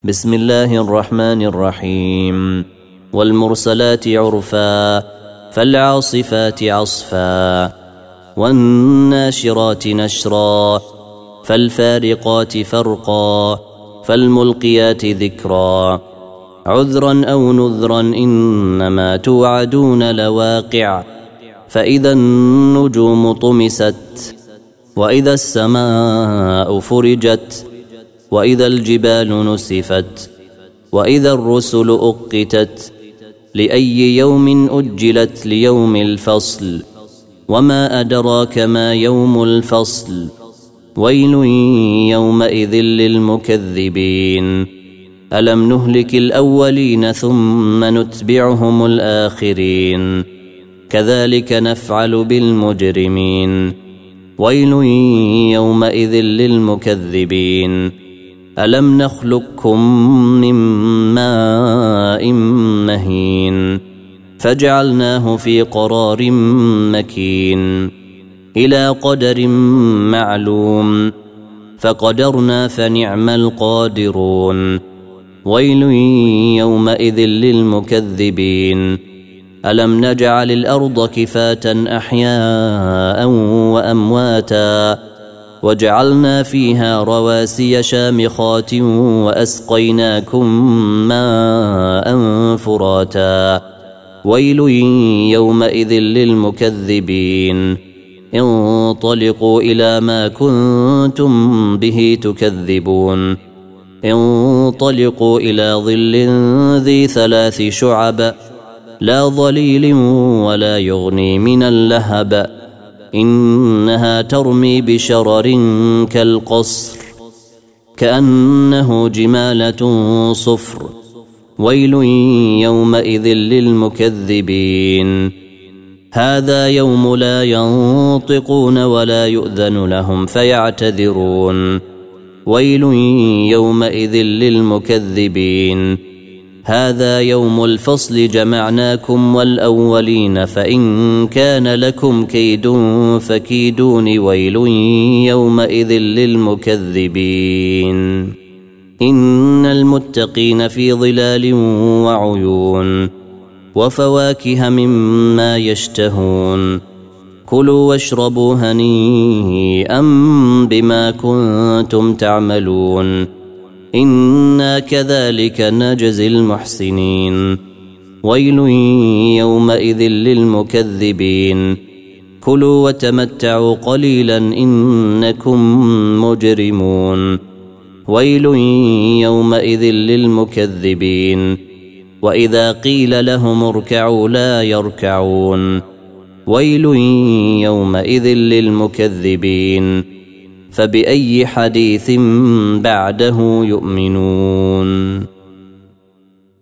بسم الله الرحمن الرحيم. والمرسلات عرفا فالعاصفات عصفا والناشرات نشرا فالفارقات فرقا فالملقيات ذكرا عذرا أو نذرا إنما توعدون لواقع فإذا النجوم طمست وإذا السماء فرجت وإذا الجبال نسفت وإذا الرسل أقتت لأي يوم أجلت ليوم الفصل وما أدراك ما يوم الفصل ويل يومئذ للمكذبين ألم نهلك الأولين ثم نتبعهم الآخرين كذلك نفعل بالمجرمين ويل يومئذ للمكذبين ألم نخلقكم من ماء مهين فجعلناه في قرار مكين إلى قدر معلوم فقدرنا فنعم القادرون ويل يومئذ للمكذبين ألم نجعل الأرض كفاة أحياء وأمواتا وجعلنا فيها رواسي شامخات وأسقيناكم ماء فراتا ويل يومئذ للمكذبين انطلقوا إلى ما كنتم به تكذبون انطلقوا إلى ظل ذي 3 شعب لا ظليل ولا يغني من اللهب إنها ترمي بشرر كالقصر كأنه جمالة صفر ويل يومئذ للمكذبين هذا يوم لا ينطقون ولا يؤذن لهم فيعتذرون ويل يومئذ للمكذبين هذا يوم الفصل جمعناكم والأولين فإن كان لكم كيد فكيدون ويل يومئذ للمكذبين إن المتقين في ظلال وعيون وفواكه مما يشتهون كلوا واشربوا هنيئا بما كنتم تعملون إنا كذلك نجزي المحسنين ويل يومئذ للمكذبين كلوا وتمتعوا قليلا إنكم مجرمون ويل يومئذ للمكذبين وإذا قيل لهم اركعوا لا يركعون ويل يومئذ للمكذبين فبأي حديث بعده يؤمنون